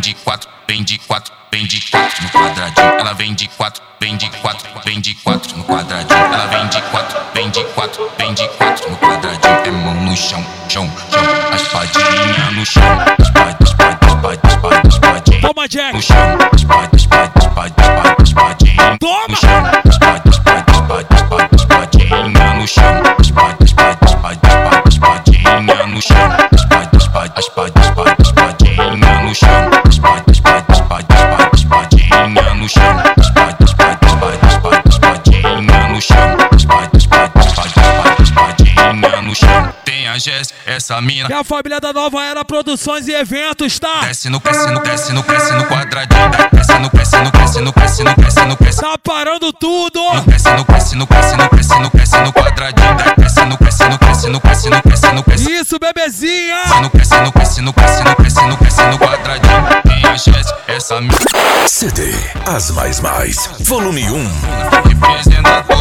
de quatro, vem de quatro, vem de quatro no quadradinho. Ela vem de quatro, vem de quatro, vem de quatro no quadradinho. Ela vem de quatro, vem de quatro, vem de quatro no quadradinho. É mão no chão, chão, chão, a espadinha no chão. Espadinha. Toma, Jack. No chão, espadinha. Toma. No chão, espadinha no chão. Espadinha no chão. Espadinha no chão. Espadinha no chão. Espadinha no chão. Espadinha no chão. Tem a Jess, essa mina. E a família da Nova Era Produções e Eventos, tá? Desce no quadradinho. Desce no Tá parando tudo. Desce no quadradinho. Isso, bebezinha. Desce no quadradinho. Tem a Jess, essa mina. CD As Mais Mais, volume 1. Representa